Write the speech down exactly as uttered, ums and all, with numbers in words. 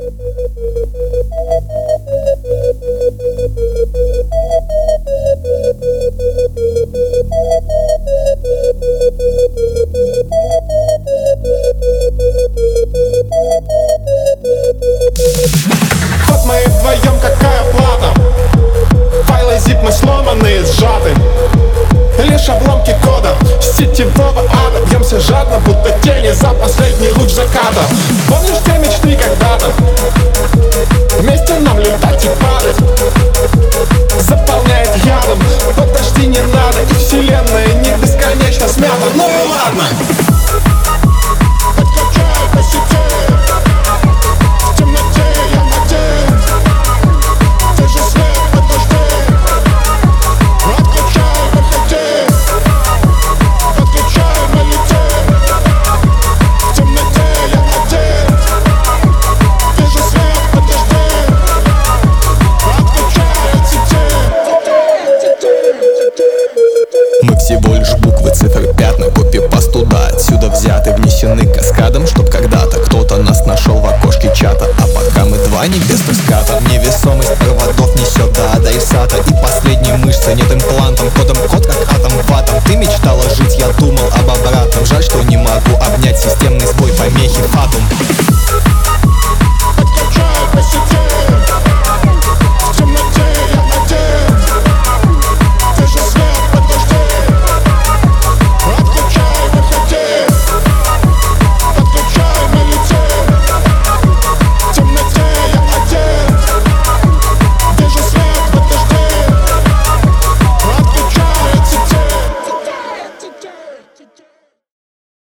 Вот мы и вдвоем, какая плата. Файлы zip мы сломанные, сжаты. Лишь обломки кода сетевого ада. Бьемся жадно, будто тени за последний луч заката. Помнишь те мечты когда-то? Вместе нам летать и падать. Заполняет ядом, подожди, не надо. И вселенная не бесконечно смята. Ну и ладно. Подключай по сети. В темноте я надеюсь. Держи свет, подожди. Отключай, выходи. Подключай, полети. В темноте я надеюсь. Держи свет, подожди. Отключай от сети. Мы всего лишь буквы, цифры, пятна, копипаст туда, отсюда взяты, внесены каскадом, чтоб когда-то кто-то нас нашел в окошке чата. А пока мы два небесных ската, невесомость проводов несет до адресата. И последней мышцы нет имплантом, кодом код как